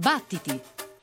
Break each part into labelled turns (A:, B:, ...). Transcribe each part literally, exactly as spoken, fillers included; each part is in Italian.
A: Battiti!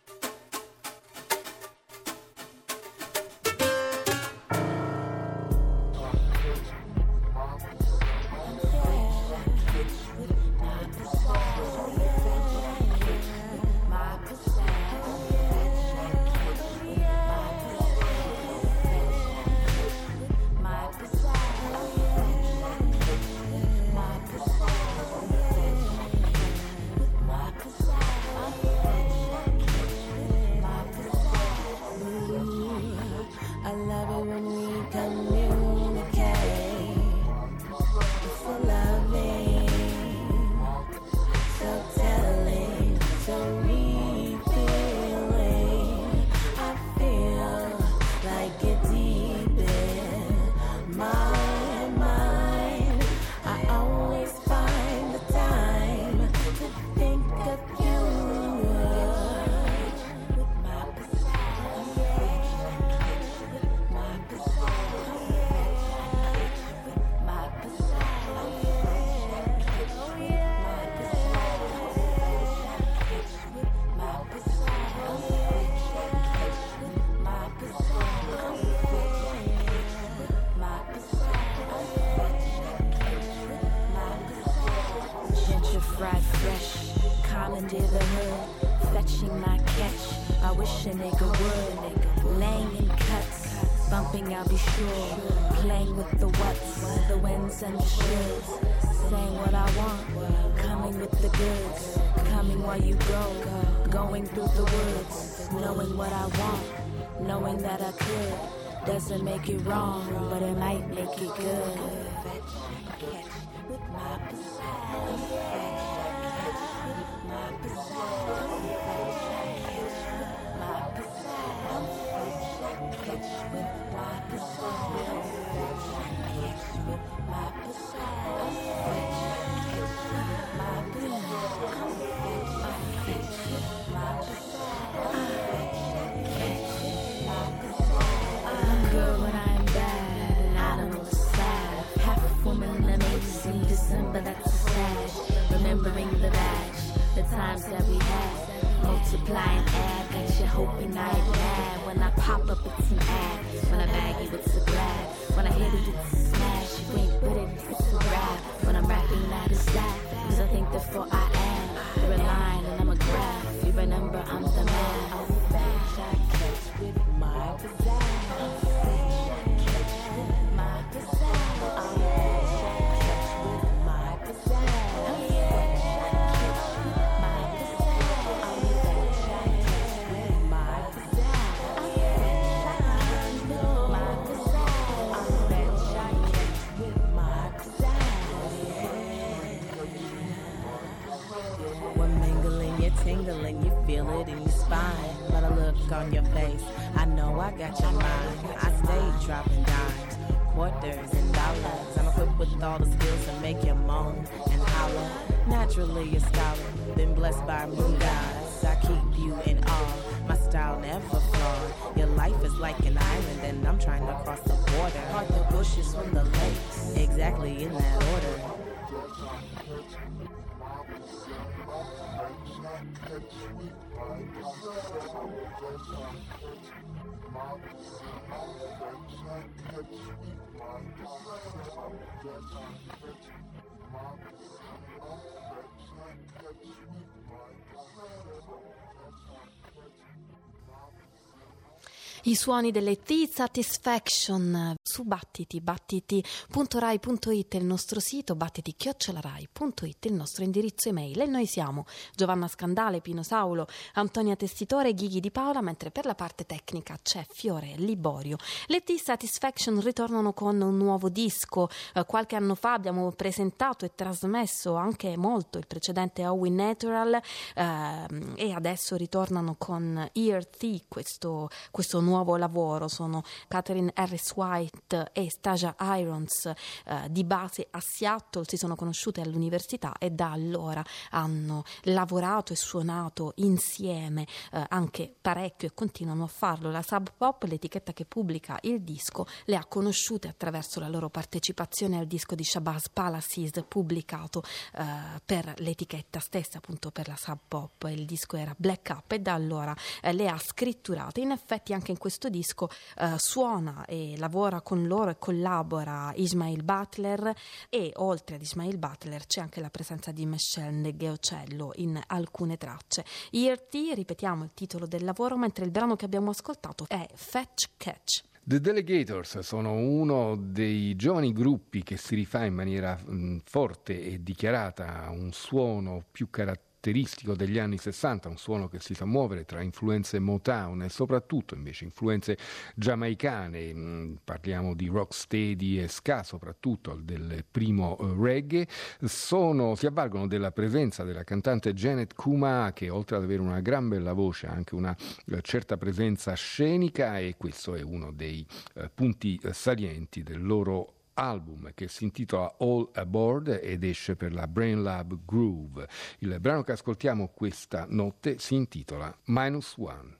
B: Doesn't make it wrong, but it might make it good. With my but that's a sad. Remembering the badge, the times that we had. Multiply and add, got you hoping I ain't mad. When I pop up, it's an ad. When I bag you, it's a grab. When I hit it, it's a smash. You ain't with it, it's a grab. When I'm rapping, that is that. Cause I think therefore I am. You're a line and I'm a graph. You remember I'm the man. I'll be back, I catch with my pizzazz. My pizzazz.
C: Tingling, you feel it in your spine. But a look on your face, I know I got your mind. I stay dropping dimes, quarters and dollars. I'm equipped with all the skills to make you moan and holler. Naturally a scholar, been blessed by moon gods. I keep you in awe, my style never flawed. Your life is like an island and I'm trying to cross the border. Part the bushes from the lakes, exactly in that order.
D: I suoni delle T-Satisfaction su Battiti, battiti punto rai punto it è il nostro sito, battiti chiocciola rai punto it il nostro indirizzo email e noi siamo Giovanna Scandale, Pino Saulo, Antonia Testitore e Ghighi Di Paola, mentre per la parte tecnica c'è Fiore Liborio. Le T-Satisfaction ritornano con un nuovo disco, eh, qualche anno fa abbiamo presentato e trasmesso anche molto il precedente Howie Natural eh, e adesso ritornano con E R T, questo, questo nuovo nuovo lavoro. Sono Catherine Harris White e Stasia Irons, eh, di base a Seattle, si sono conosciute all'università e da allora hanno lavorato e suonato insieme eh, anche parecchio e continuano a farlo. La Sub Pop, l'etichetta che pubblica il disco, le ha conosciute attraverso la loro partecipazione al disco di Shabazz Palaces pubblicato eh, per l'etichetta stessa, appunto per la Sub Pop. Il disco era Black Up e da allora eh, le ha scritturate. In effetti anche in questo disco eh, suona e lavora con loro e collabora Ismail Butler, e oltre ad Ismail Butler c'è anche la presenza di Michelle Ngeocello in alcune tracce. E R T, ripetiamo il titolo del lavoro, mentre il brano che abbiamo ascoltato è Fetch Catch.
A: The Delegators sono uno dei giovani gruppi che si rifà in maniera mh, forte e dichiarata a un suono più caratteristico degli anni sessanta, un suono che si fa muovere tra influenze Motown e soprattutto invece influenze giamaicane. Mm, parliamo di rocksteady e ska, soprattutto del primo uh, reggae. Sono, si avvalgono della presenza della cantante Janet Kuma, che oltre ad avere una gran bella voce ha anche una uh, certa presenza scenica, e questo è uno dei uh, punti uh, salienti del loro album, che si intitola All Aboard ed esce per la Brain Lab Groove. Il brano che ascoltiamo questa notte si intitola Minus One.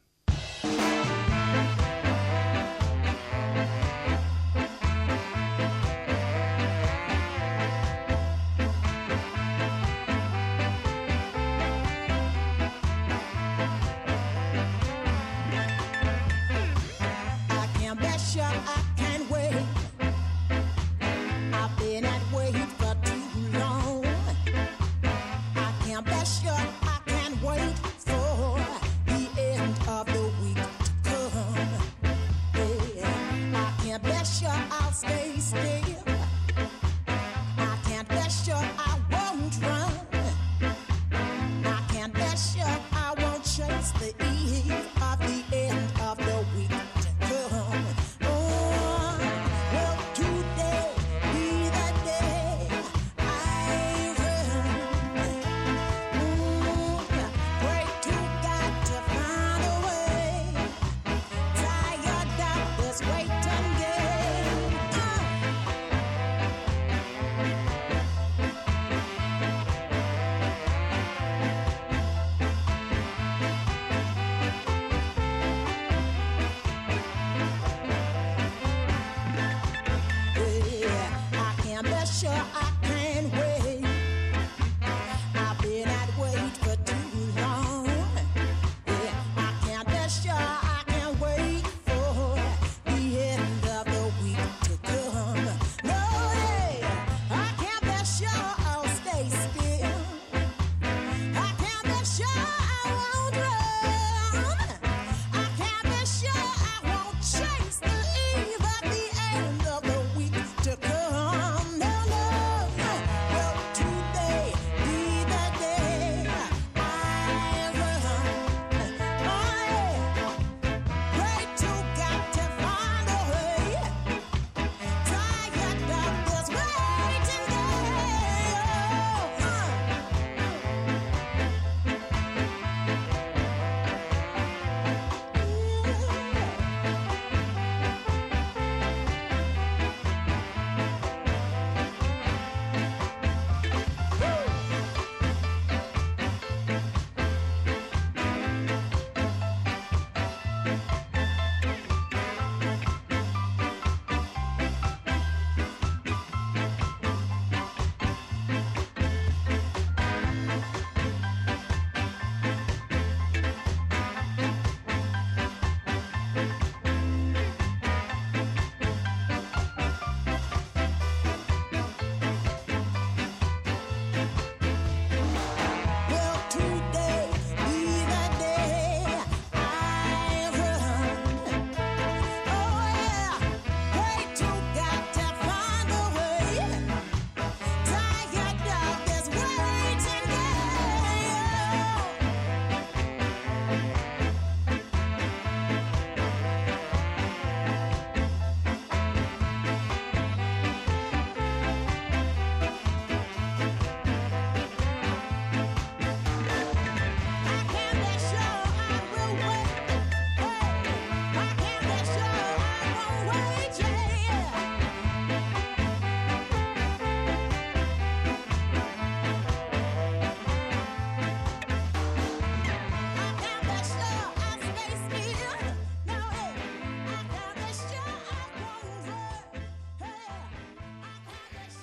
E: To come, no, no.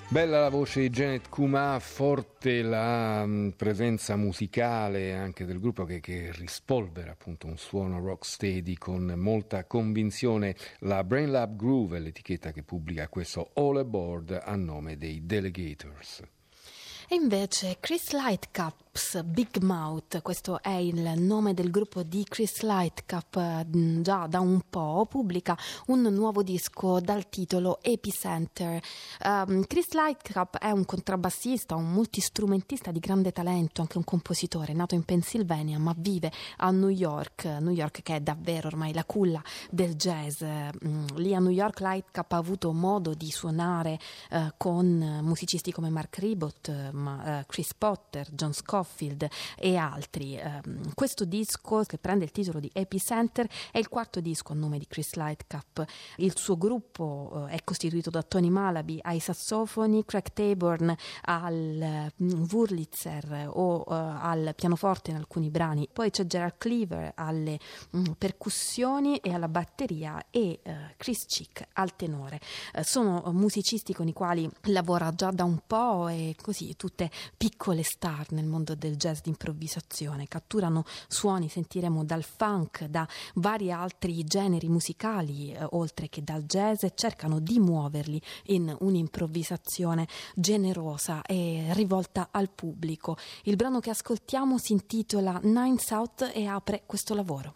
A: Bella la voce di Janet Kumah, forte la mh, presenza musicale anche del gruppo che, che rispolvera appunto un suono rocksteady con molta convinzione. La Brainlab Groove è l'etichetta che pubblica questo All Aboard a nome dei Delegators.
D: E invece Chris Lightcap's Big Mouth, questo è il nome del gruppo di Chris Lightcap, già da un po', pubblica un nuovo disco dal titolo Epicenter. Um, Chris Lightcap è un contrabbassista, un multistrumentista di grande talento, anche un compositore, nato in Pennsylvania ma vive a New York, New York che è davvero ormai la culla del jazz. Um, lì a New York Lightcap ha avuto modo di suonare uh, con musicisti come Mark Ribot, ma, uh, Chris Potter, John Scofield e altri. Um, questo disco, che prende il titolo di Epicenter, è il quarto disco a nome di Chris Lightcap. Il suo gruppo uh, è costituito da Tony Malaby ai sassofoni, Craig Taborn al uh, Wurlitzer o uh, al pianoforte in alcuni brani, poi c'è Gerald Cleaver alle um, percussioni e alla batteria e uh, Chris Chick al tenore. Uh, sono uh, musicisti con i quali lavora già da un po' e così tutte piccole star nel mondo del jazz di improvvisazione, catturano suoni, sentiremo dal funk, da vari altri generi musicali eh, oltre che dal jazz, e cercano di muoverli in un'improvvisazione generosa e rivolta al pubblico. Il brano che ascoltiamo si intitola Nine South e apre questo lavoro.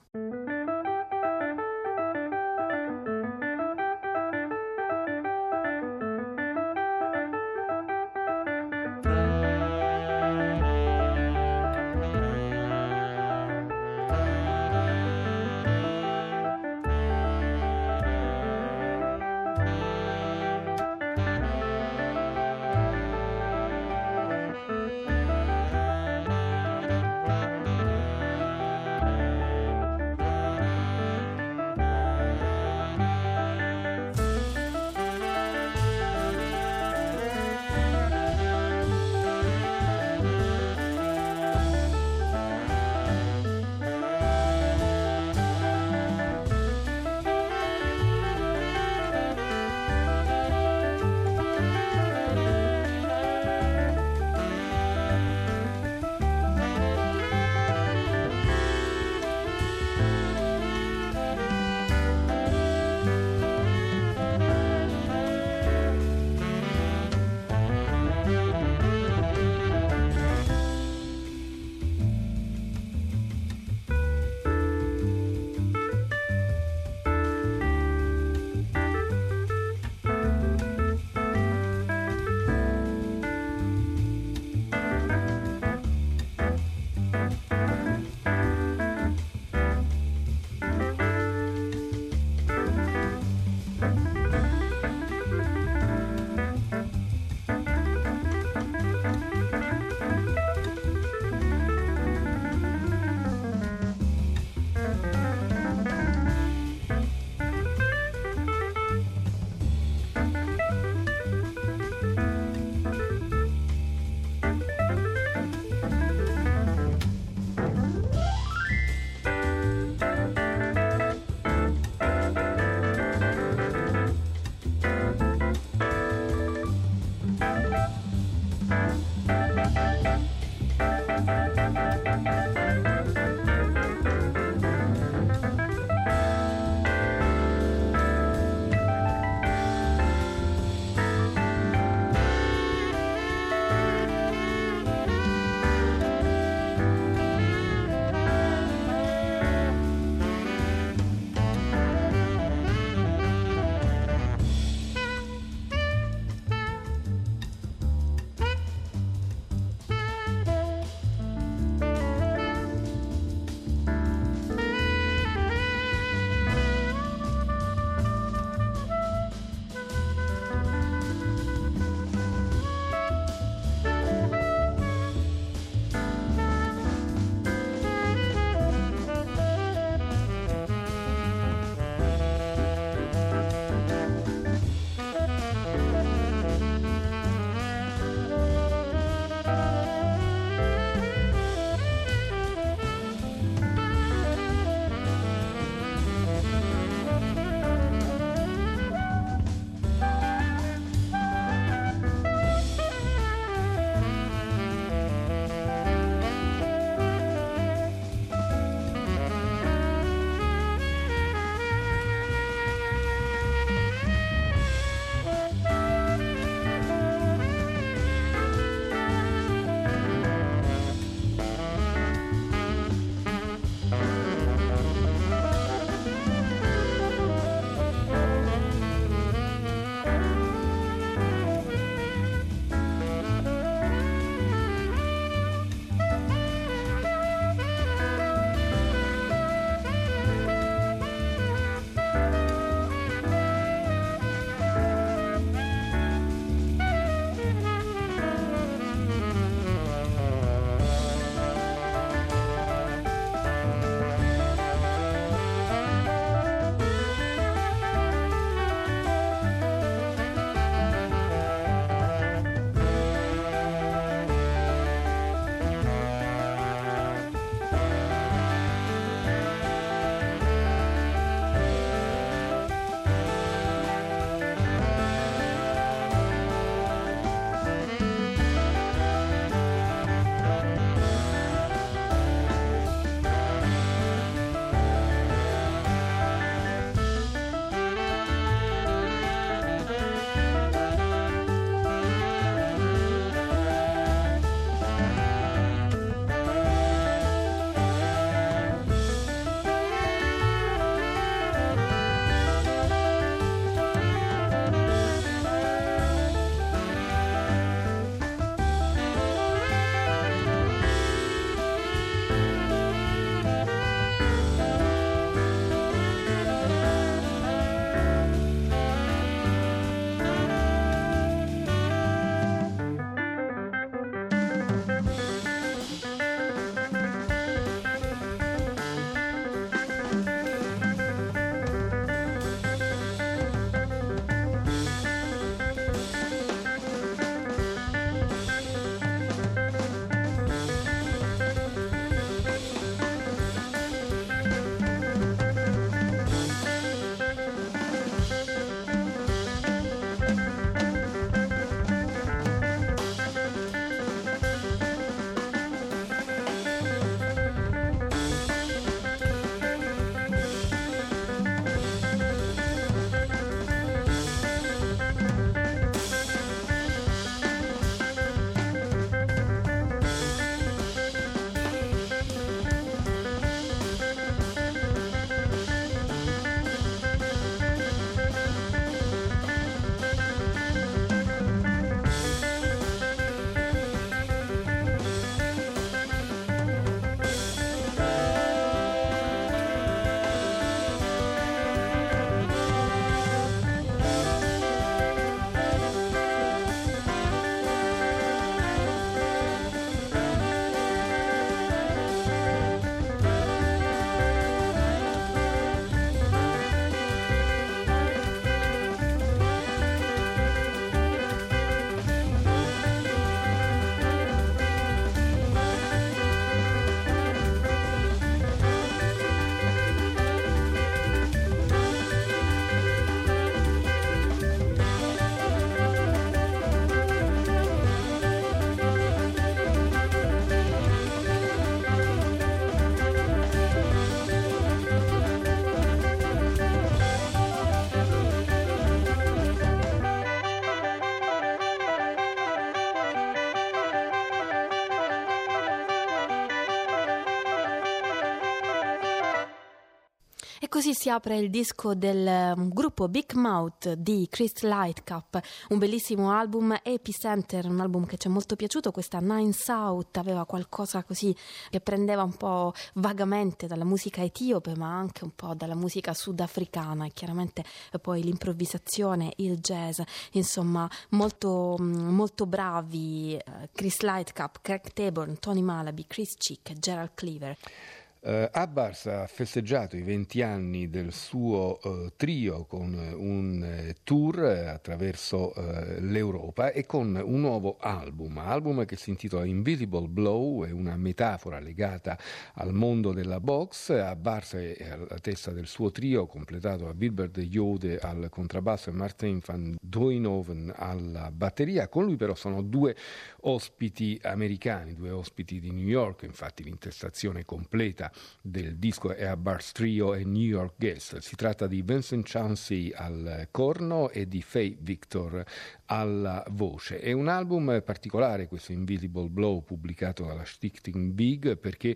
D: così si apre il disco del um, gruppo Big Mouth di Chris Lightcap, un bellissimo album, Epicenter, un album che ci è molto piaciuto. Questa Nine South aveva qualcosa così che prendeva un po' vagamente dalla musica etiope, ma anche un po' dalla musica sudafricana, e chiaramente poi l'improvvisazione, il jazz, insomma molto, molto bravi Chris Lightcap, Craig Taborn, Tony Malaby, Chris Chick e Gerald Cleaver.
A: Uh, Abbars ha festeggiato i venti anni del suo uh, trio con un uh, tour attraverso uh, l'Europa e con un nuovo album, album che si intitola Invisible Blow, è una metafora legata al mondo della box. Abbars è alla testa del suo trio, completato da Wilbert de Jode al contrabbasso e Martin van Duinhoven alla batteria. Con lui però sono due ospiti americani, due ospiti di New York, infatti l'intestazione completa del disco è Abbars Trio e New York Guest. Si tratta di Vincent Chauncey al corno e di Faye Victor alla voce. È un album particolare questo Invisible Blow, pubblicato dalla Stichting Big, perché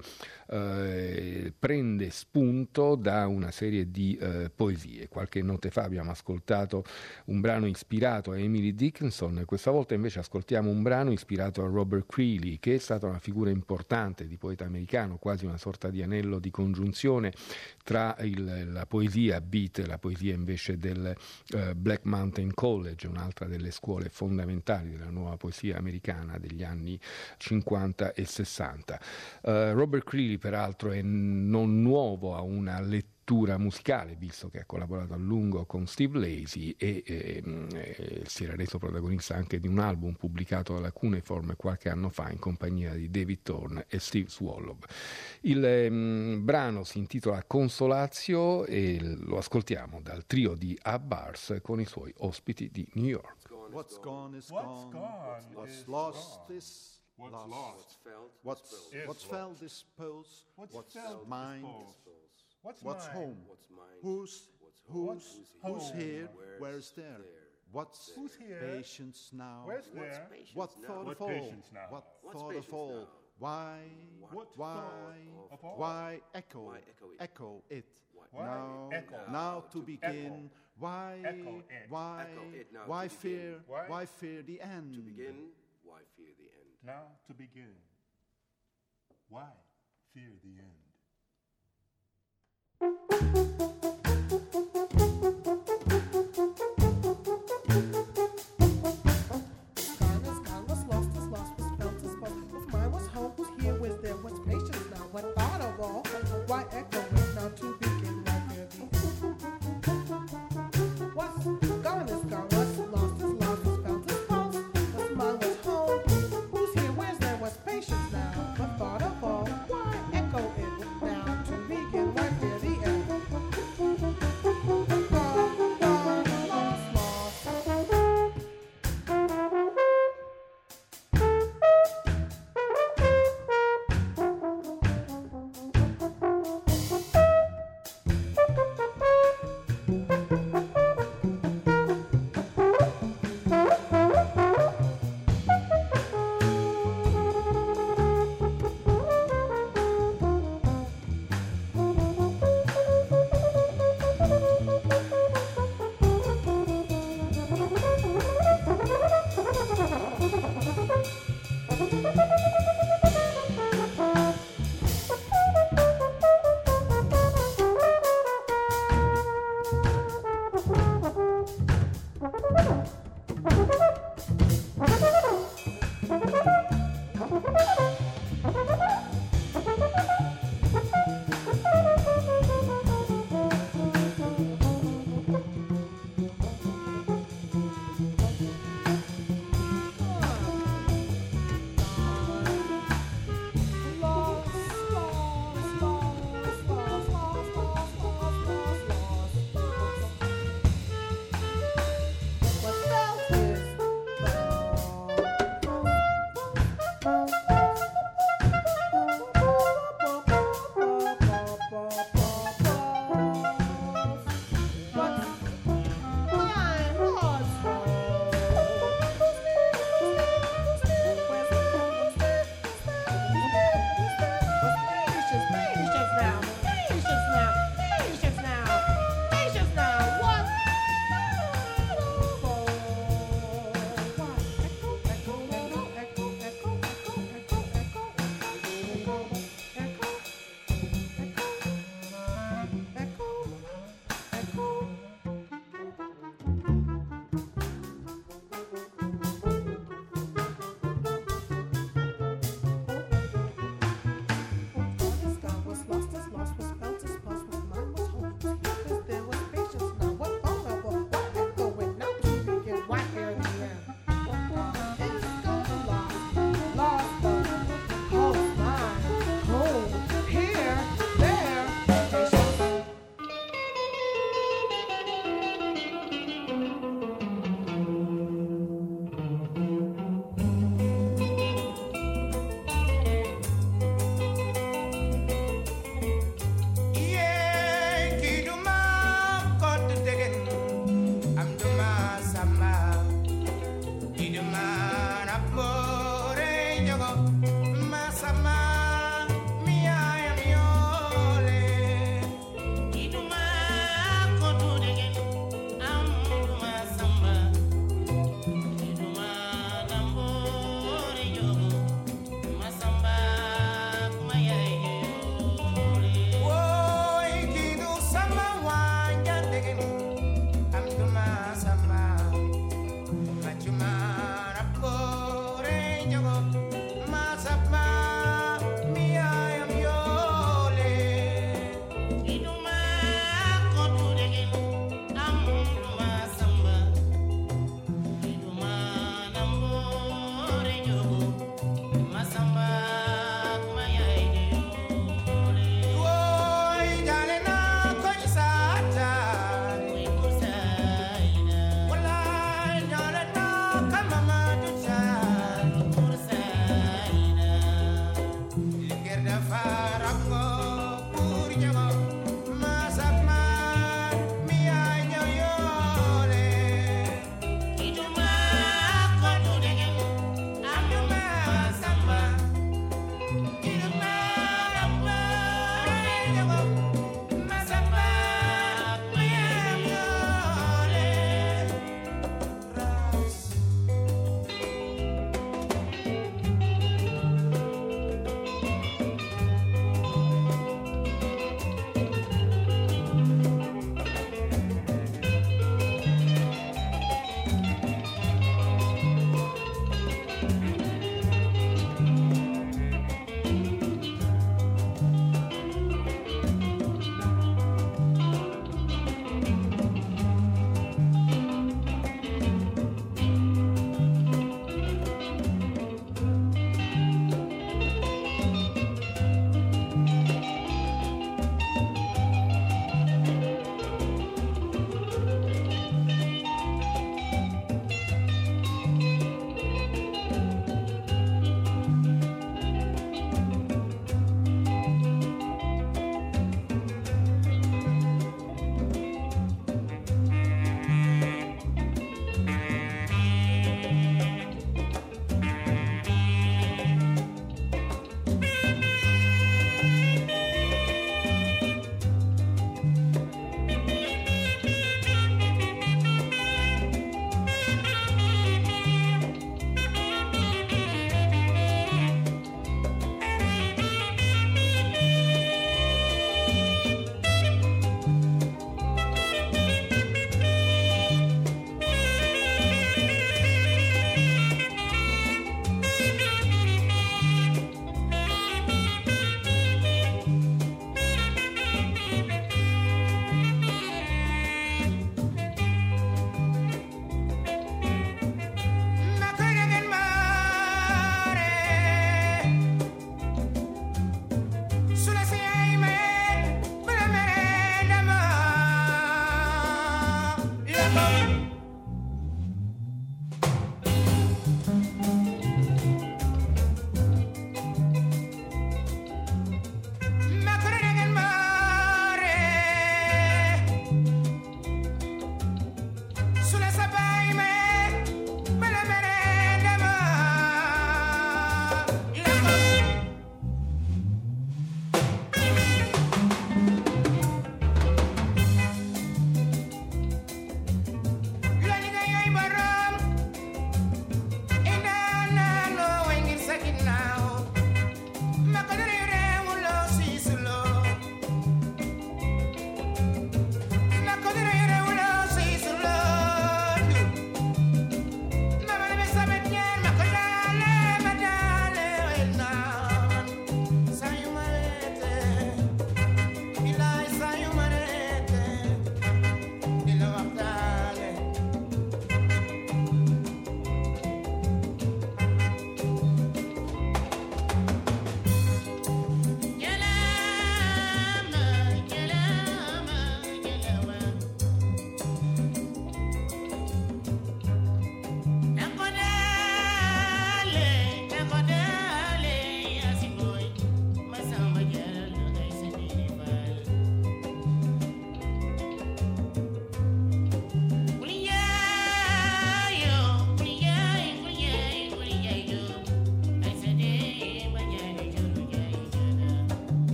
A: eh, prende spunto da una serie di eh, poesie. Qualche notte fa abbiamo ascoltato un brano ispirato a Emily Dickinson, questa volta invece ascoltiamo un brano ispirato a Robert Creeley, che è stata una figura importante di poeta americano, quasi una sorta di anello di congiunzione tra il, la poesia beat e la poesia invece del uh, Black Mountain College, un'altra delle scuole fondamentali della nuova poesia americana degli anni cinquanta e sessanta. Uh, Robert Creeley peraltro è non nuovo a una lettura musicale, visto che ha collaborato a lungo con Steve Lacy e, e, e si era reso protagonista anche di un album pubblicato dalla Cuneiform qualche anno fa in compagnia di David Thorne e Steve Swallow. Il um, brano si intitola Consolatio e lo ascoltiamo dal trio di Abbars con i suoi ospiti di New York.
E: What's gone is
F: What's
E: gone.
F: gone
E: What's
F: is
E: lost
F: gone.
E: is
F: What's
E: lost.
F: lost
E: What's
F: is
E: what's
F: lost.
E: felt is pose.
F: What's
E: What's
F: felt
E: mine.
F: is What's,
E: What's
F: mine?
E: home?
G: What's mine?
E: Who's who's
F: What's
E: who's
F: home?
E: here?
G: Where's
E: Where is there?
G: there?
E: What's
F: Who's here?
E: patience now?
F: Where's
G: What's
F: there?
G: patience
E: What
G: now?
E: thought
F: What
E: of all?
F: patience now?
E: What
G: What's
E: thought of
G: patience
E: all?
G: now?
E: Why
F: What
E: why
F: thought of all?
E: why echo
G: Why echo it?
E: echo it?
F: Why
E: Now
F: echo?
E: now to
G: to
E: begin. Why
F: Echo it.
E: why
G: Echo it now
E: why
G: to
E: fear
G: begin.
F: Why?
E: why fear the end?
G: To begin, why fear the end?
F: Now to begin. Why fear the end?
H: Gone is gone, what's lost is lost, what's felt is felt. What's mine was home, who's here, where's there, what's patience now? What thought of all? Why echo it now to begin? Why fear the end? What's gone is gone, what's lost is lost, what's felt is felt. What's mine was home, who's here, where's there, what's patience now? What thought of all? Why echo it now to begin? Why fear the end?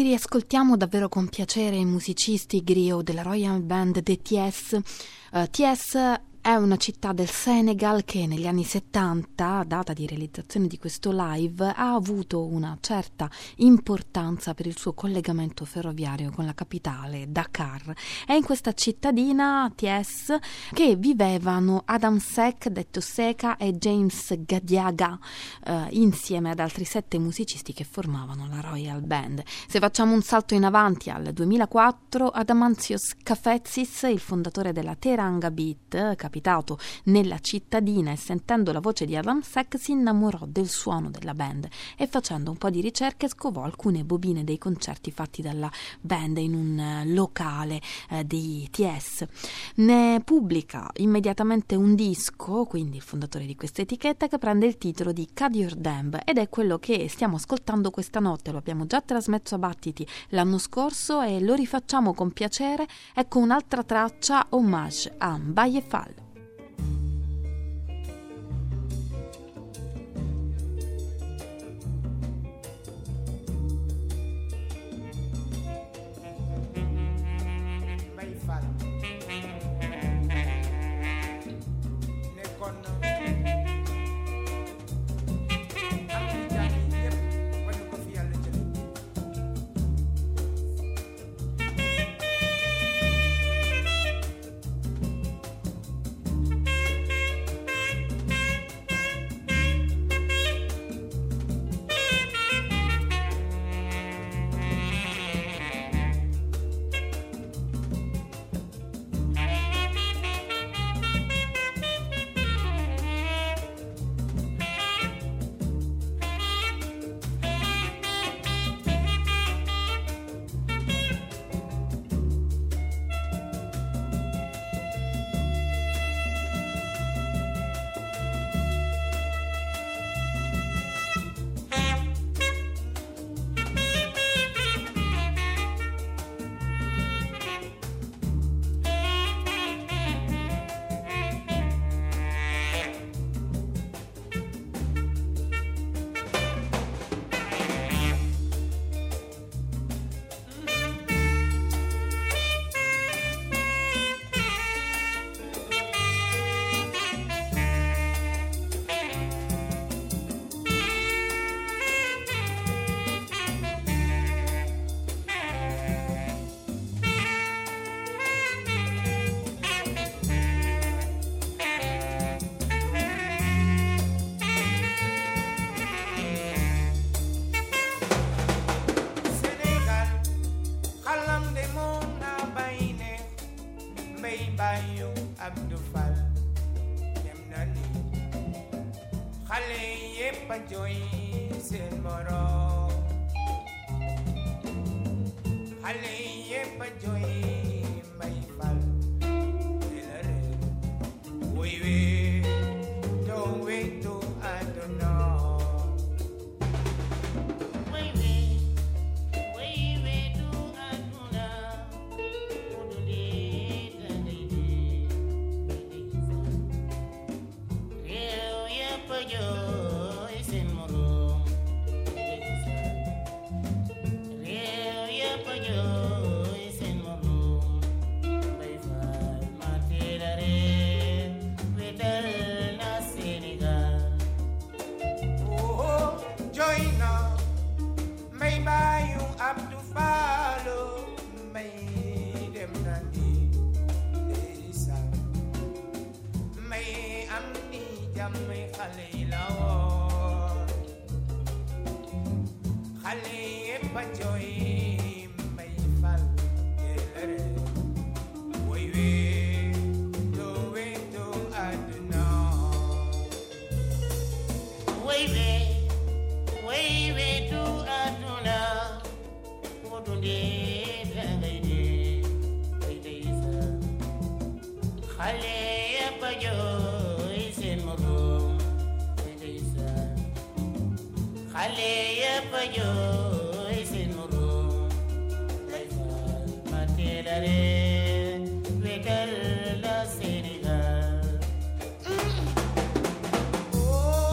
D: riascoltiamo davvero con piacere i musicisti griot della Royal Band de Thiès. Uh, Thiès è una città del Senegal che negli anni settanta, data di realizzazione di questo live, ha avuto una certa importanza per il suo collegamento ferroviario con la capitale, Dakar. È in questa cittadina, Thiès, che vivevano Adam Seck, detto Seka, e James Gadiaga, eh, insieme ad altri sette musicisti che formavano la Royal Band. Se facciamo un salto in avanti al duemilaquattro, Adamantios Kafetsis, il fondatore della Teranga Beat, capitato nella cittadina e sentendo la voce di Adam Seck si innamorò del suono della band e facendo un po' di ricerche scovò alcune bobine dei concerti fatti dalla band in un locale eh, di Thiès. Ne pubblica immediatamente un disco, quindi il fondatore di questa etichetta, che prende il titolo di Kadir Demb ed è quello che stiamo ascoltando questa notte. Lo abbiamo già trasmesso a Battiti l'anno scorso e lo rifacciamo con piacere. Ecco un'altra traccia, Hommage a Mbaye Fall.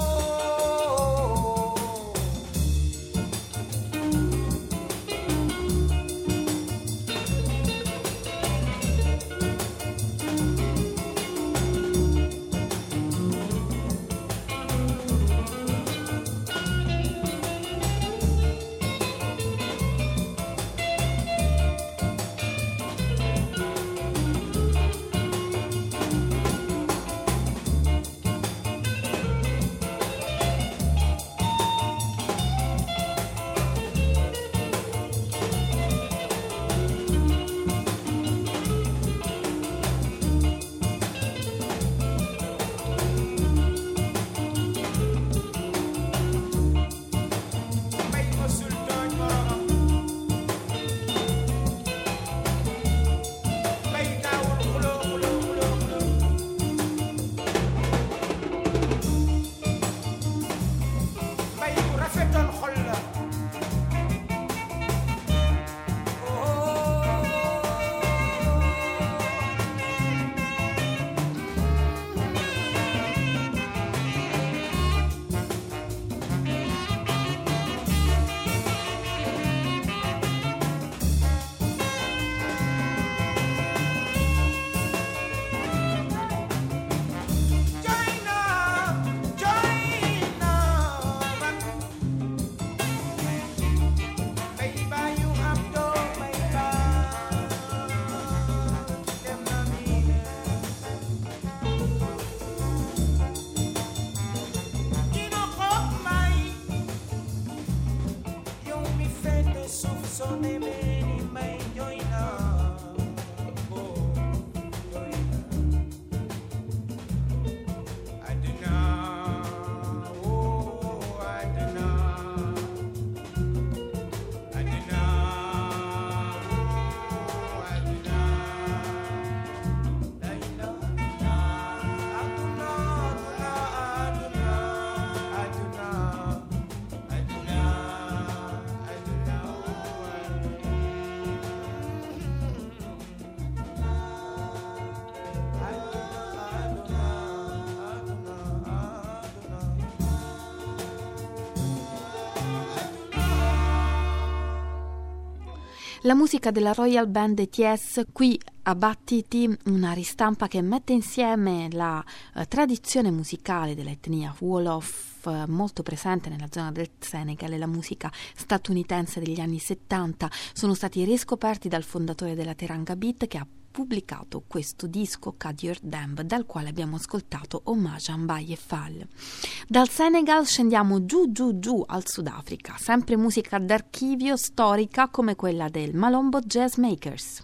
I: Oh
D: La musica della Royal Band E T S qui a Battiti, una ristampa che mette insieme la uh, tradizione musicale dell'etnia Wolof, uh, molto presente nella zona del Senegal, e la musica statunitense degli anni settanta. Sono stati riscoperti dal fondatore della Teranga Beat, che ha pubblicato questo disco Kadir Demb, dal quale abbiamo ascoltato Hommage a Mbaye Fall. Dal Senegal scendiamo giù giù giù al Sudafrica, sempre musica d'archivio storica come quella del Malombo Jazz Makers.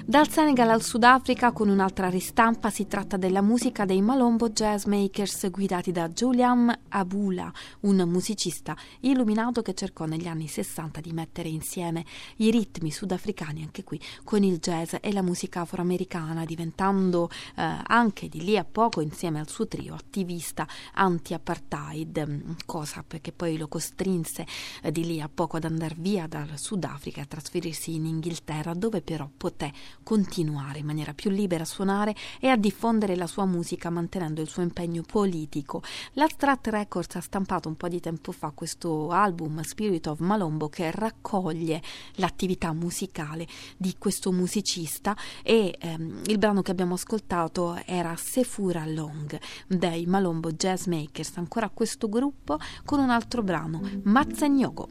D: Dal Senegal al Sudafrica con un'altra ristampa, si tratta della musica dei Malombo Jazz Makers guidati da Julian Abula, un musicista illuminato che cercò negli anni sessanta di mettere insieme i ritmi sudafricani anche qui con il jazz e la musica afroamericana, diventando eh, anche di lì a poco insieme al suo trio attivista anti-apartheid, cosa che poi lo costrinse eh, di lì a poco ad andare via dal Sudafrica e a trasferirsi in Inghilterra, dove però poté continuare in maniera più libera a suonare e a diffondere la sua musica mantenendo il suo impegno politico. La Strat Records ha stampato un po' di tempo fa questo album Spirit of Malombo che raccoglie l'attività musicale di questo musicista e ehm, il brano che abbiamo ascoltato era Sefura Long dei Malombo Jazz Makers, ancora questo gruppo con un altro brano, Mazzagnogo.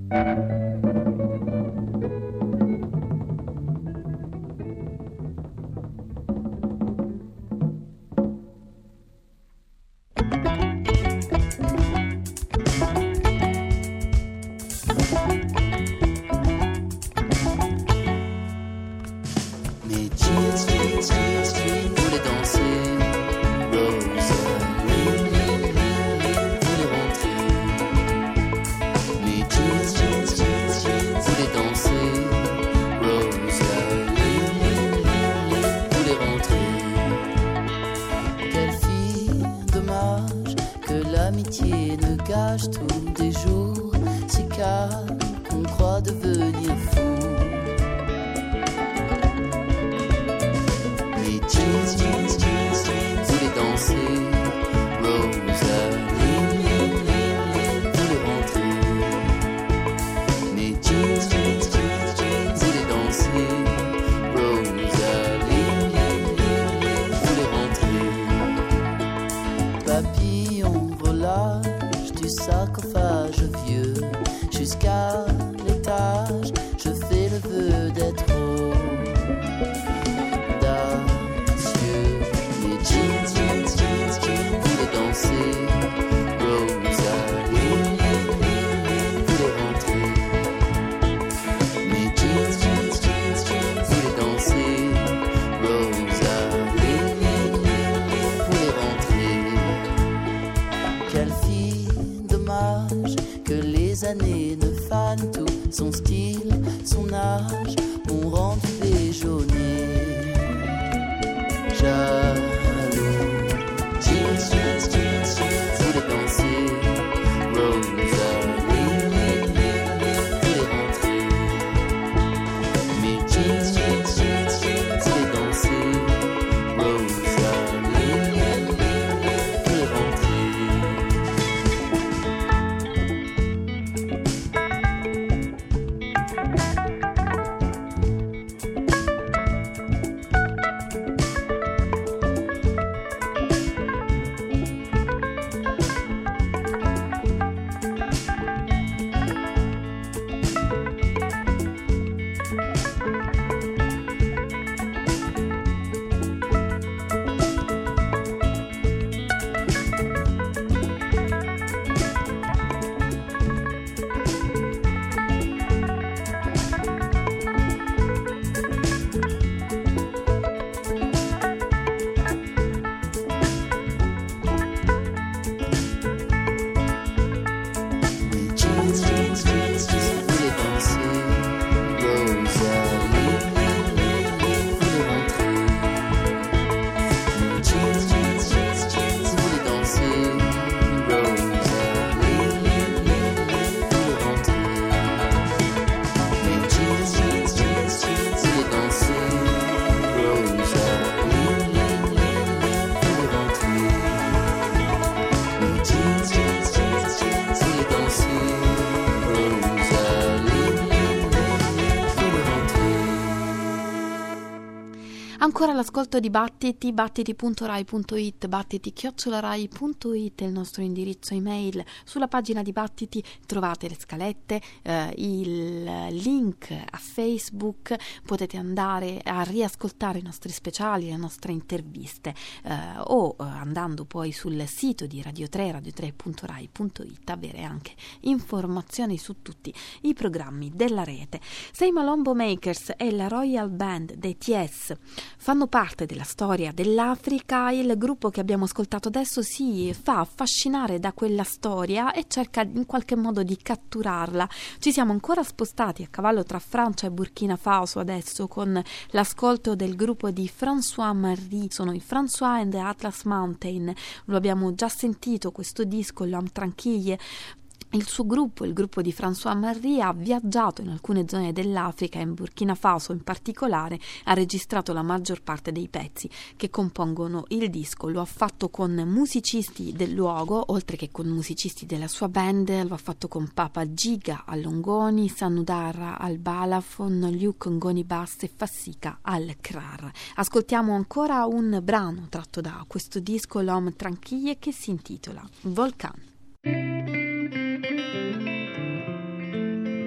D: Ancora l'ascolto di Battiti, battiti punto rai punto it, battiti chiocciola rai punto it è il nostro indirizzo email. Sulla pagina di Battiti trovate le scalette, eh, il link a Facebook, potete andare a riascoltare i nostri speciali, le nostre interviste, eh, o eh, andando poi sul sito di Radio tre, radio tre punto rai punto it, avere anche informazioni su tutti i programmi della rete. Sei Malombo Makers e la Royal Band dei T S fanno parte della storia dell'Africa. Il gruppo che abbiamo ascoltato adesso si fa affascinare da quella storia e cerca in qualche modo di catturarla. Ci siamo ancora spostati a cavallo tra Francia e Burkina Faso adesso con l'ascolto del gruppo di François Marri, sono i François and the Atlas Mountain. Lo abbiamo già sentito questo disco, L'Homme Tranquille. Il suo gruppo, il gruppo di François Marri, ha viaggiato in alcune zone dell'Africa, in Burkina Faso in particolare, ha registrato la maggior parte dei pezzi che compongono il disco. Lo ha fatto con musicisti del luogo, oltre che con musicisti della sua band. Lo ha fatto con Papa Giga al longoni, Sanudara al balafon, Luke Ngoni bass e Fassika al krar. Ascoltiamo ancora un brano tratto da questo disco, L'Homme Tranquille, che si intitola Volcan.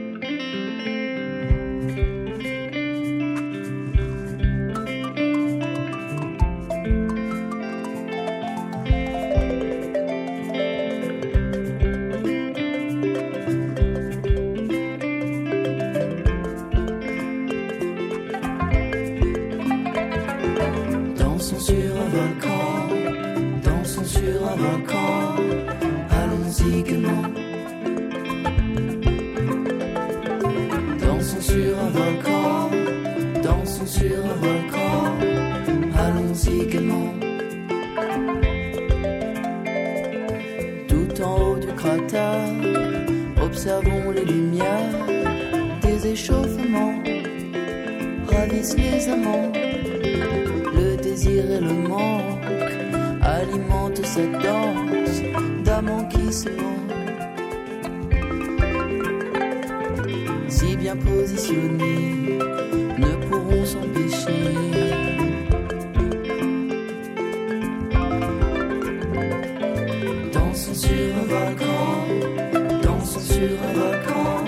I: sur un volcan, allons-y gaiement. Tout en haut du cratère, observons les lumières des échauffements, ravissent les amants. Le désir et le manque alimentent cette danse d'amants qui se mentent. Si bien positionnés, ne pourront s'empêcher. Dansons sur un volcan, dansons sur un volcan.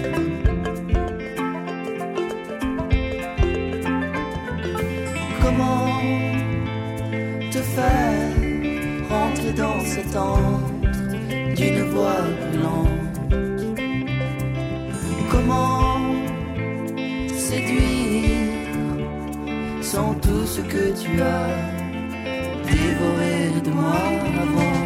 I: Comment te faire rentrer dans cet antre d'une voix brûlante? Comment séduire sans tout ce que tu as dévoré de moi avant?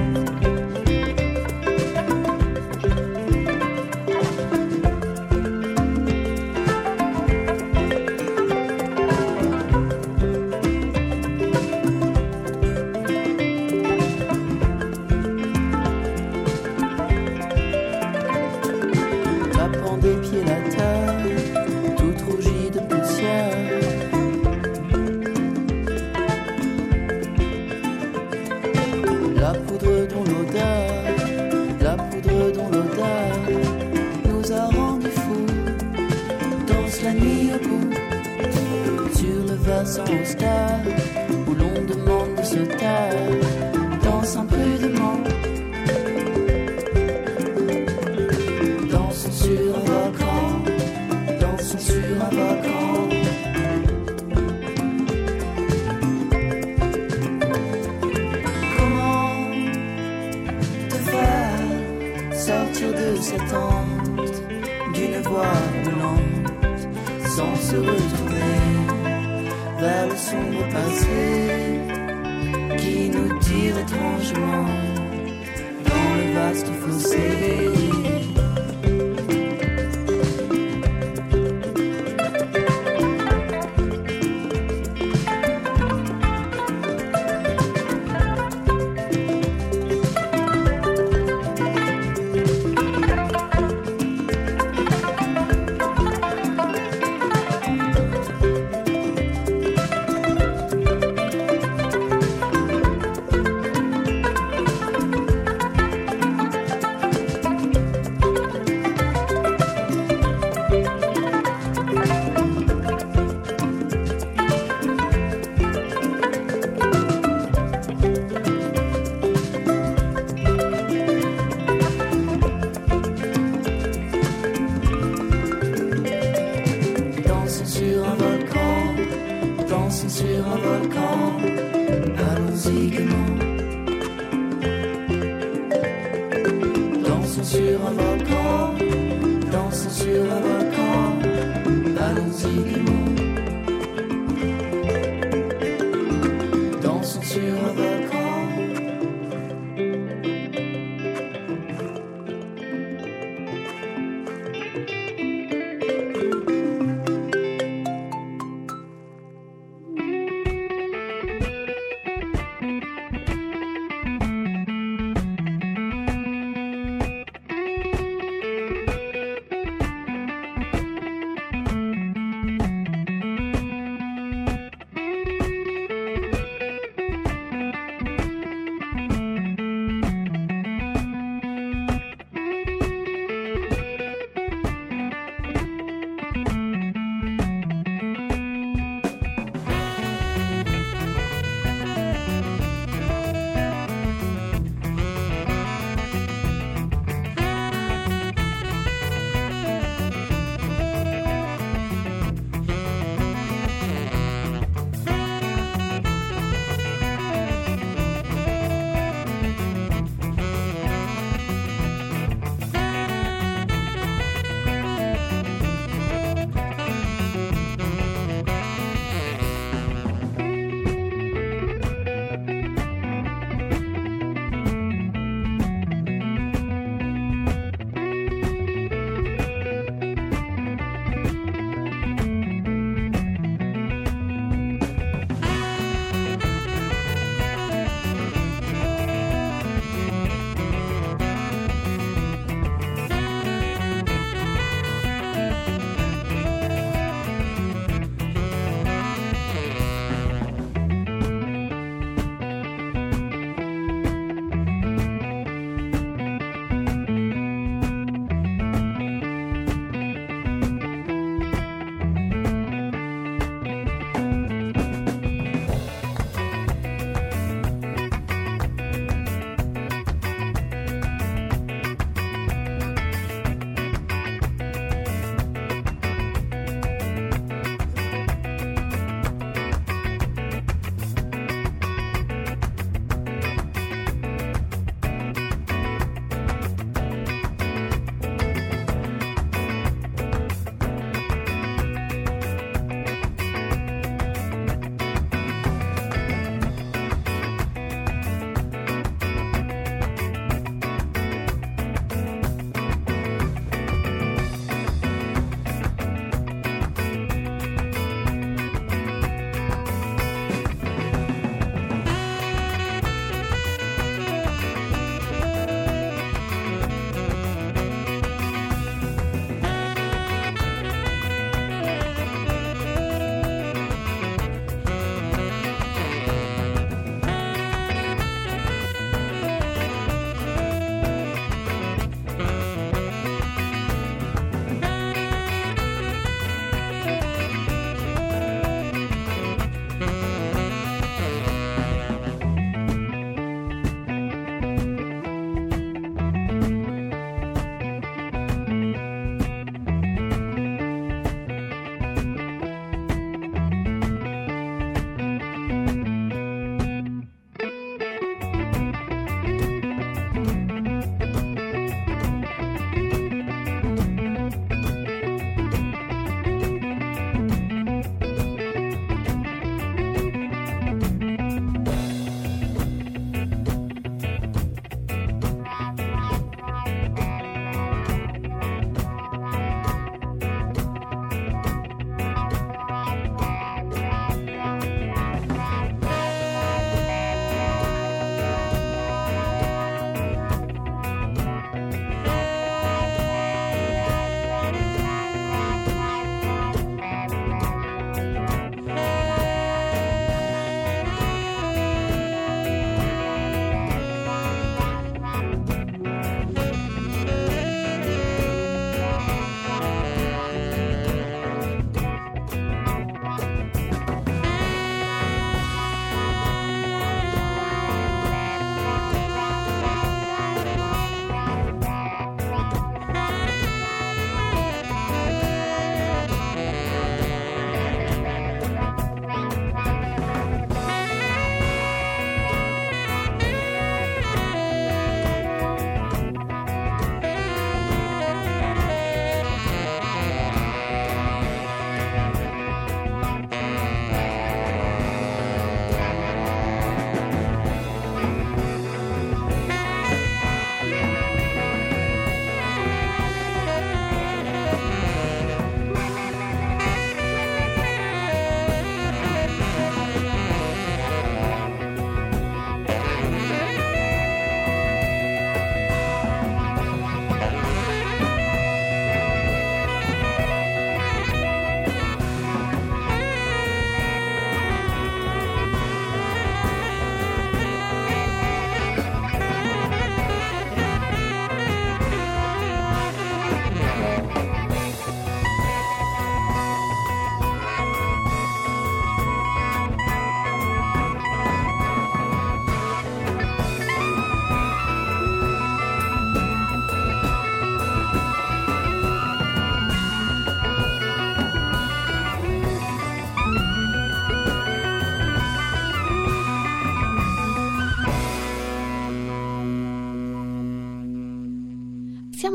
I: Où l'on demande de se taire, danse imprudemment. Dansons sur un volcan, dansons sur un volcan. Comment te faire sortir de cette honte d'une voix roulante sans se retourner vers le sombre passé qui nous tire étrangement dans le vaste fossé.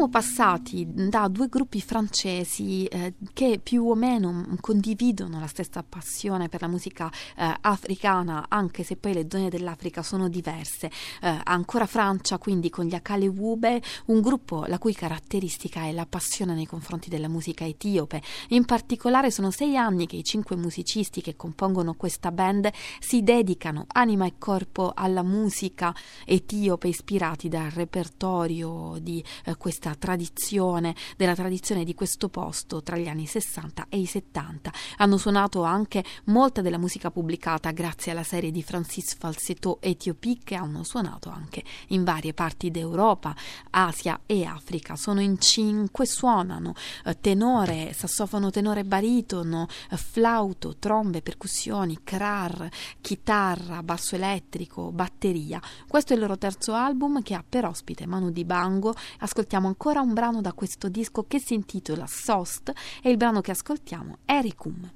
D: siamo passati da due gruppi francesi eh, che più o meno condividono la stessa passione per la musica eh, africana, anche se poi le zone dell'Africa sono diverse. Eh, ancora Francia, quindi con gli Akale Wube, un gruppo la cui caratteristica è la passione nei confronti della musica etiope. In particolare sono sei anni che i cinque musicisti che compongono questa band si dedicano anima e corpo alla musica etiope, ispirati dal repertorio di eh, questa tradizione, della tradizione di questo posto tra gli anni sessanta e i settanta. Hanno suonato anche molta della musica pubblicata grazie alla serie di Francis Falsetto Ethiopie, che hanno suonato anche in varie parti d'Europa, Asia e Africa. Sono in cinque, suonano eh, tenore, sassofono tenore baritono, eh, flauto, trombe, percussioni, krar, chitarra, basso elettrico, batteria. Questo è il loro terzo album, che ha per ospite Manu Dibango. Ascoltiamo ancora un brano da questo disco che si intitola Sost, e il brano che ascoltiamo è Ericum.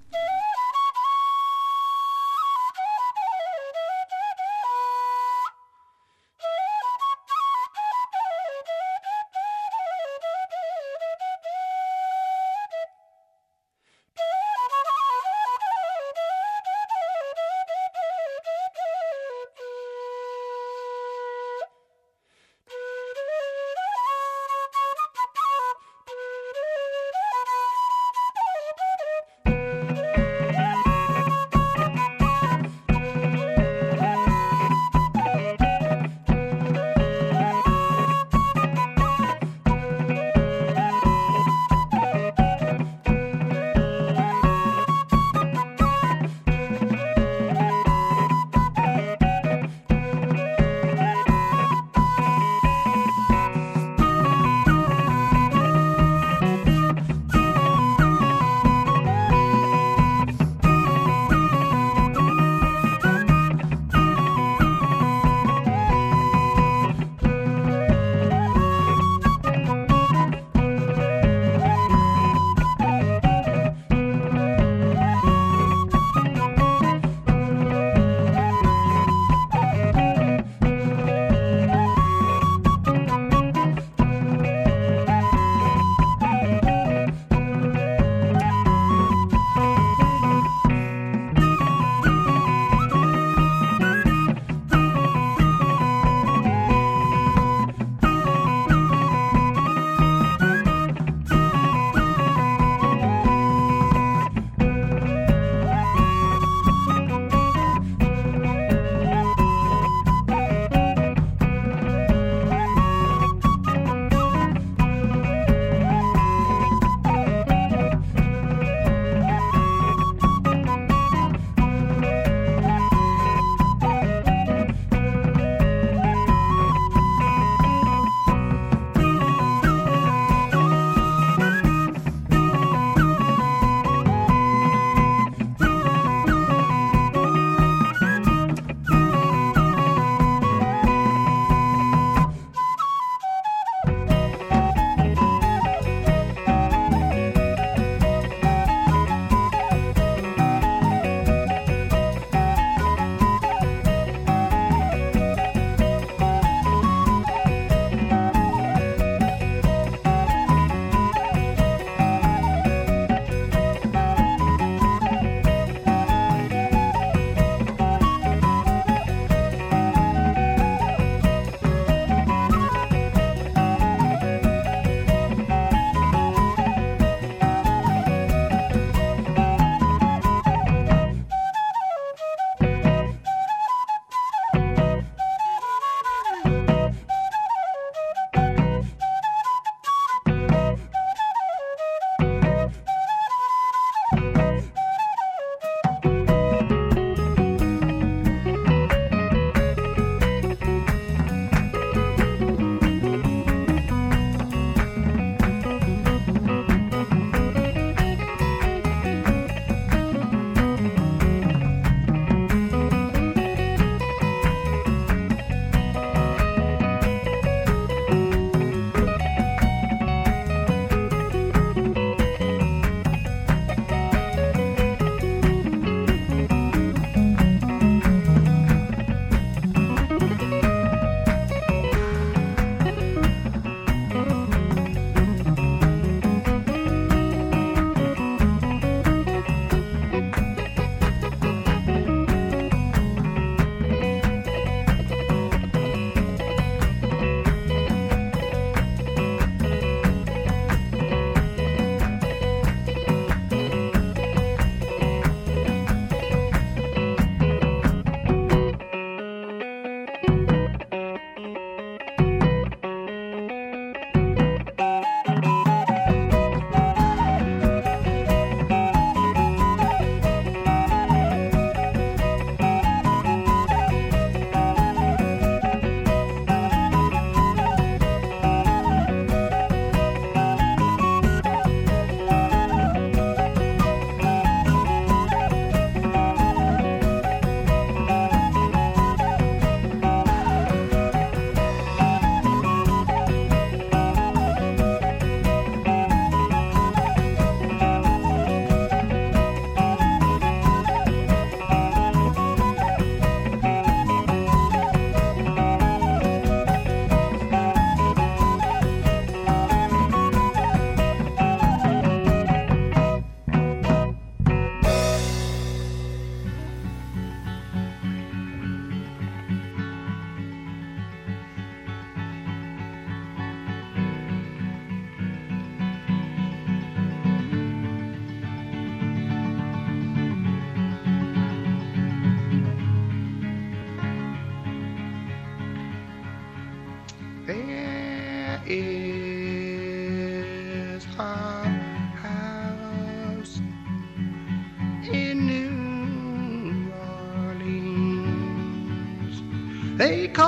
J: Thank you.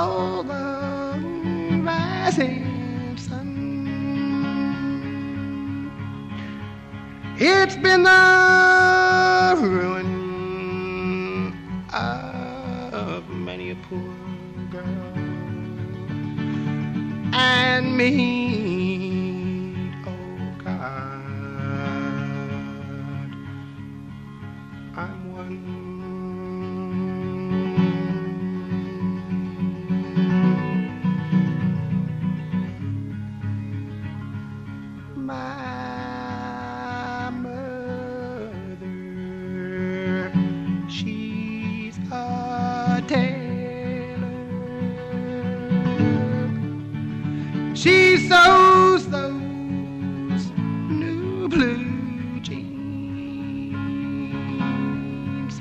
J: all the rising sun. It's been the ruin of many a poor girl and me, oh God, I'm one. My mother, she's a tailor. She sews those new blue jeans.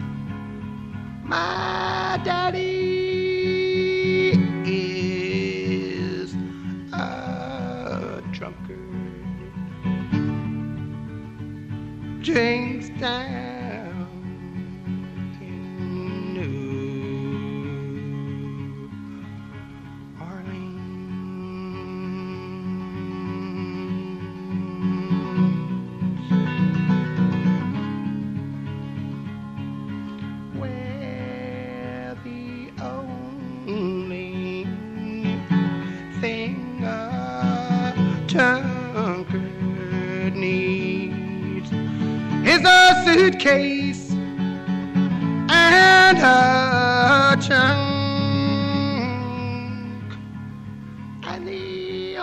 J: My daddy is a drunkard. Drinks down in New Orleans, where the only thing a drunkard needs is a suitcase and a trunk, and the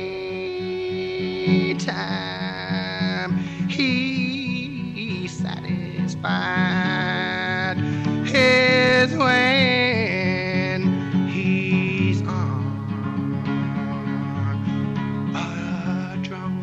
J: only time he's satisfied is when he's on a drunk.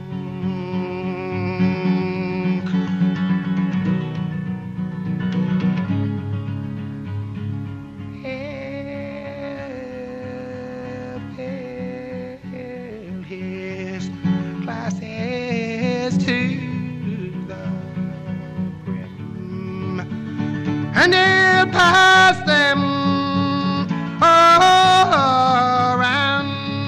J: His glasses to the brim, and he'll pass them all around,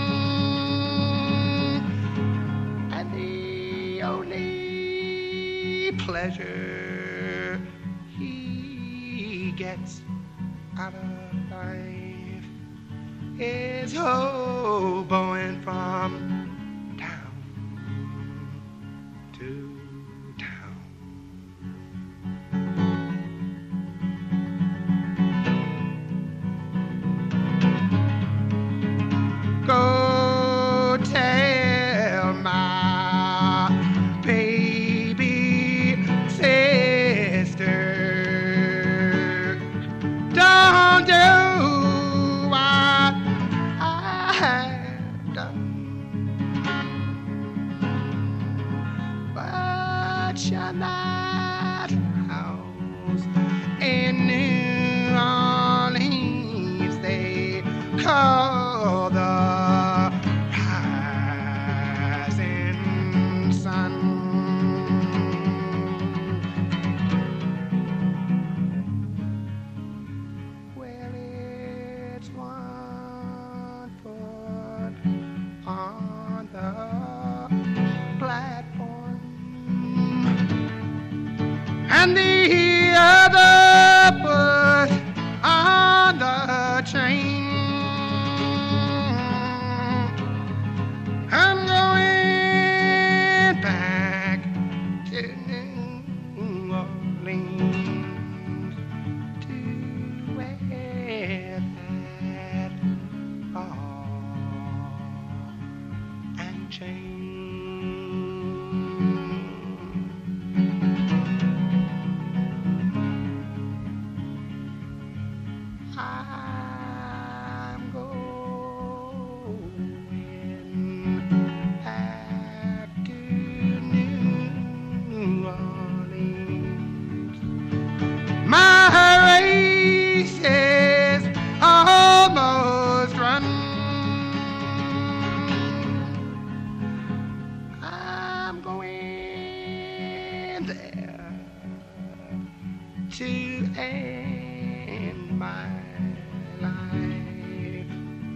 J: and the only pleasure he gets out of life is hoboing from town to town. Go tell my baby sister, don't do what I have done, but shut that house in New Orleans they call the rising sun. Well, it's one foot on the platform and the other foot on the train. I'm going back to New Orleans to wear that ball and chain. I'm going back to New Orleans. My race is almost run. I'm going there to end my life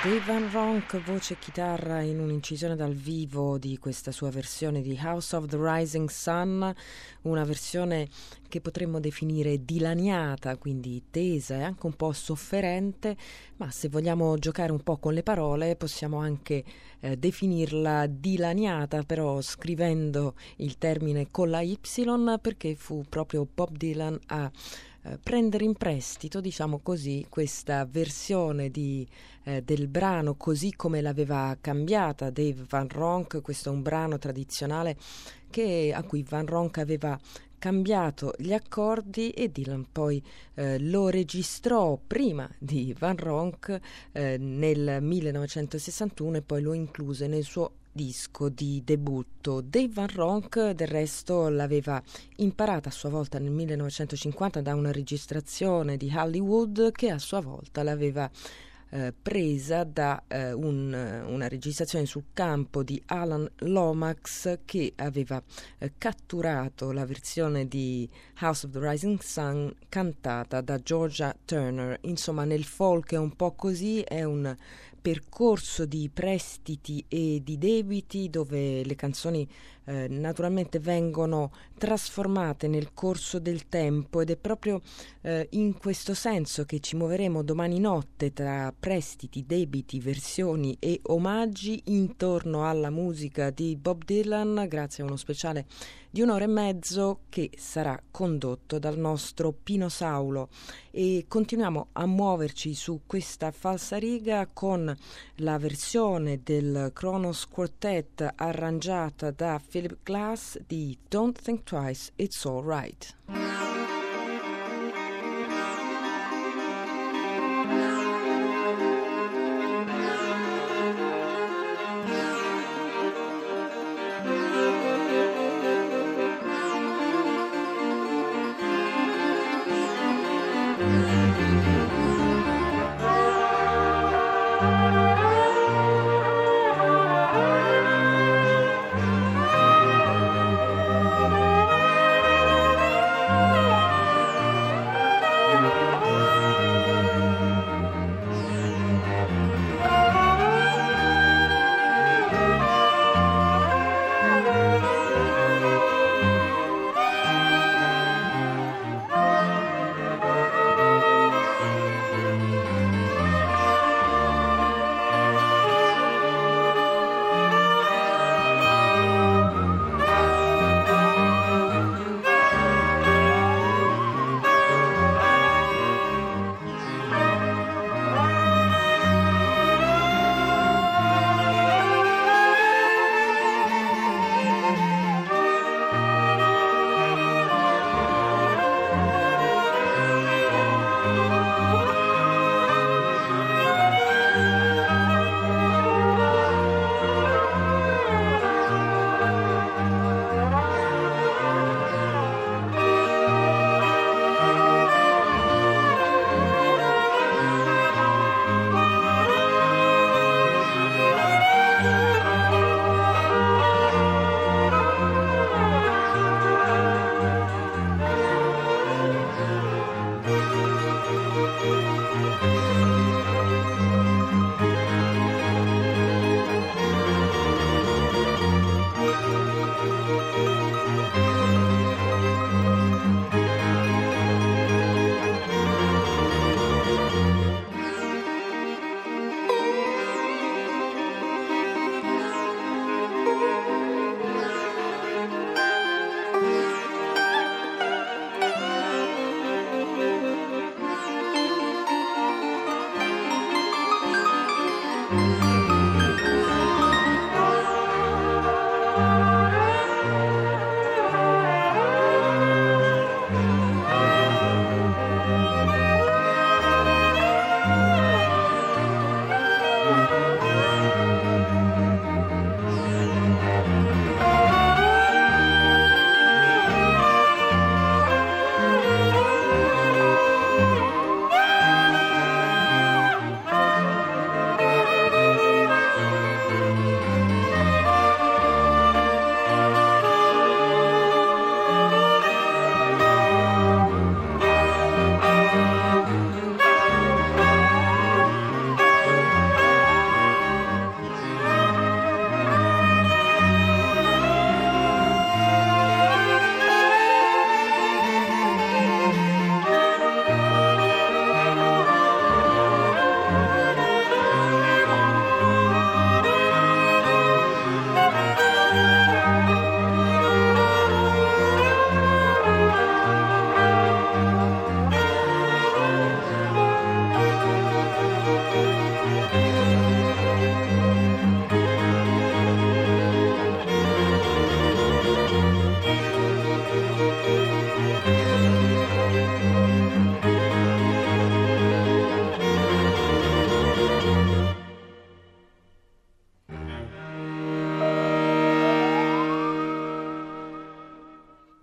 K: Dave Van Ronk, voce e chitarra in un'incisione dal vivo di questa sua versione di House of the Rising Sun, una versione che potremmo definire dilaniata, quindi tesa e anche un po' sofferente, ma se vogliamo giocare un po' con le parole possiamo anche eh, definirla dilaniata, però scrivendo il termine con la Y, perché fu proprio Bob Dylan a prendere in prestito, diciamo così, questa versione di, eh, del brano così come l'aveva cambiata Dave Van Ronk. Questo è un brano tradizionale che, a cui Van Ronk aveva cambiato gli accordi e Dylan poi eh, lo registrò prima di Van Ronk eh, nel millenovecentosessantuno e poi lo incluse nel suo disco di debutto. Dave Van Ronk del resto l'aveva imparata a sua volta nel millenovecentocinquanta da una registrazione di Hollywood che a sua volta l'aveva eh, presa da eh, un, una registrazione sul campo di Alan Lomax, che aveva eh, catturato la versione di House of the Rising Sun cantata da Georgia Turner. Insomma, nel folk è un po' così, è un percorso di prestiti e di debiti dove le canzoni eh, naturalmente vengono trasformate nel corso del tempo, ed è proprio eh, in questo senso che ci muoveremo domani notte tra prestiti, debiti, versioni e omaggi intorno alla musica di Bob Dylan, grazie a uno speciale di un'ora e mezzo che sarà condotto dal nostro Pino Saulo. E continuiamo a muoverci su questa falsariga con la versione del Kronos Quartet arrangiata da Philip Glass di Don't Think Twice, It's All Right.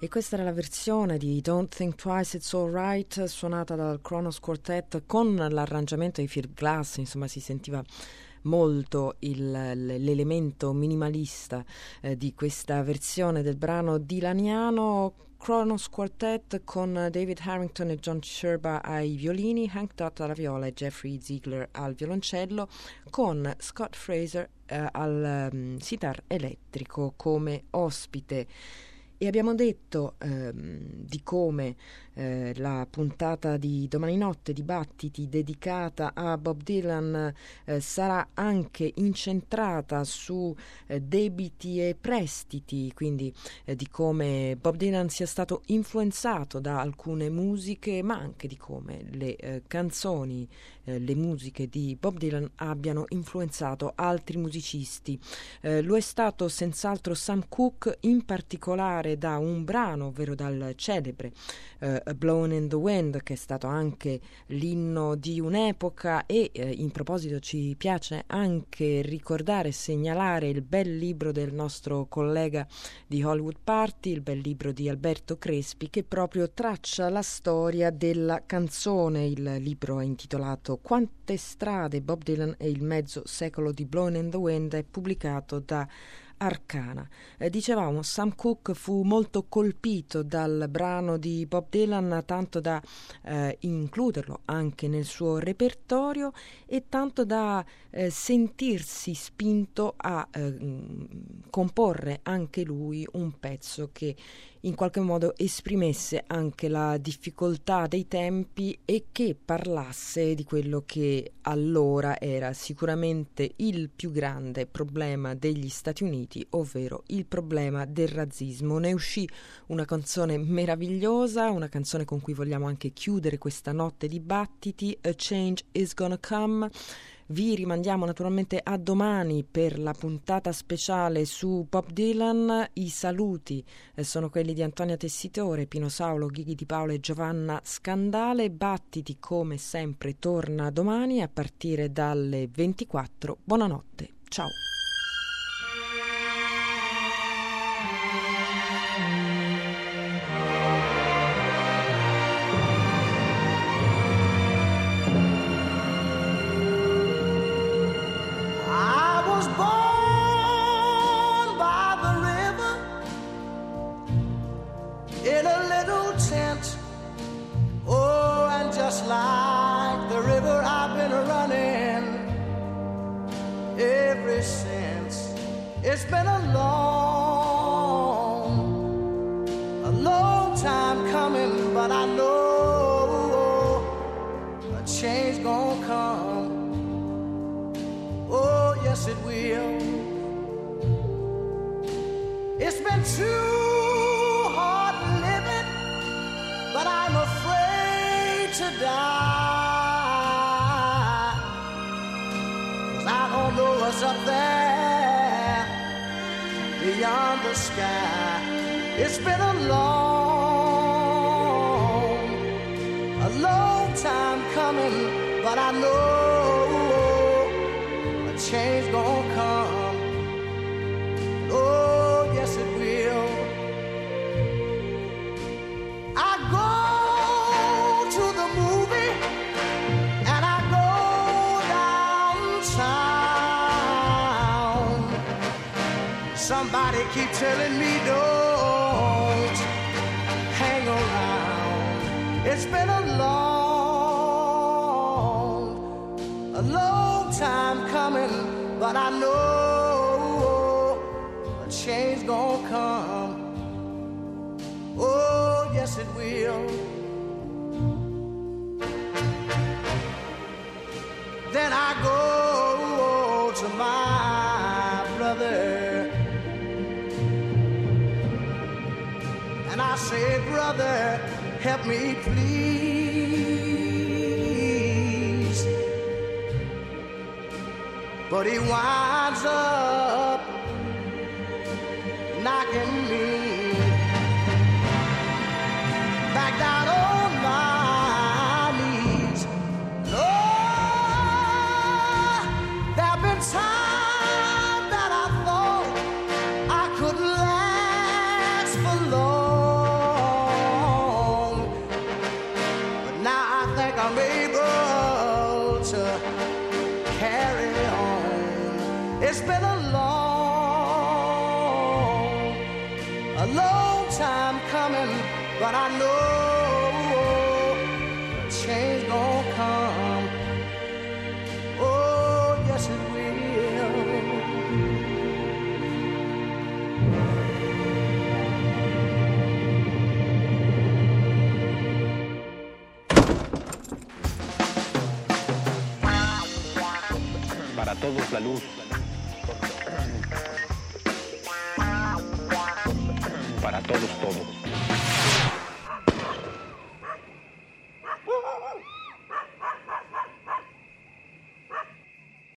K: E questa era la versione di Don't Think Twice It's Alright, suonata dal Kronos Quartet con l'arrangiamento di Philip Glass. Insomma, si sentiva molto il, l'elemento minimalista eh, di questa versione del brano dilaniano. Kronos Quartet con David Harrington e John Sherba ai violini, Hank Dott alla viola e Jeffrey Ziegler al violoncello, con Scott Fraser eh, al um, sitar elettrico come ospite. E abbiamo detto ehm, di come eh, la puntata di domani notte, Dibattiti, dedicata a Bob Dylan eh, sarà anche incentrata su eh, debiti e prestiti, quindi eh, di come Bob Dylan sia stato influenzato da alcune musiche, ma anche di come le eh, canzoni, eh, le musiche di Bob Dylan abbiano influenzato altri musicisti. Eh, lo è stato senz'altro Sam Cooke, in particolare da un brano, ovvero dal celebre uh, A Blowin' in the Wind, che è stato anche l'inno di un'epoca. E uh, in proposito ci piace anche ricordare e segnalare il bel libro del nostro collega di Hollywood Party, il bel libro di Alberto Crespi, che proprio traccia la storia della canzone. Il libro è intitolato Quante strade, Bob Dylan e il mezzo secolo di Blowin' in the Wind, è pubblicato da Arcana. Eh, dicevamo, Sam Cooke fu molto colpito dal brano di Bob Dylan, tanto da eh, includerlo anche nel suo repertorio e tanto da eh, sentirsi spinto a eh, comporre anche lui un pezzo che in qualche modo esprimesse anche la difficoltà dei tempi e che parlasse di quello che allora era sicuramente il più grande problema degli Stati Uniti, ovvero il problema del razzismo. Ne uscì una canzone meravigliosa, una canzone con cui vogliamo anche chiudere questa notte di battiti, A Change Is Gonna Come. Vi rimandiamo naturalmente a domani per la puntata speciale su Bob Dylan. I saluti eh, sono quelli di Antonia Tessitore, Pino Saulo, Ghighi Di Paolo e Giovanna Scandale. Battiti come sempre torna domani a partire dalle ventiquattro. Buonanotte, ciao.
L: In a little tent, oh, and just like the river I've been running ever since. It's been a long, a long time coming, but I know a change gonna come. Oh, yes it will. It's been too but I'm afraid to die, 'cause I don't know what's up there beyond the sky. It's been a long, a long time coming, but I know a change gonna come. Oh, yes it will. Somebody keep telling me don't hang around. It's been a long, a long time coming, but I know a change gonna come. Oh, yes it will. Then I go to my brother and I say, brother, help me please. But he winds up knocking me back down on my knees. Lord, there have been times that I thought I could last for long. long time coming, but I know change gon' come. Oh, yes it will.
M: Para todos la luz. Para todos todo.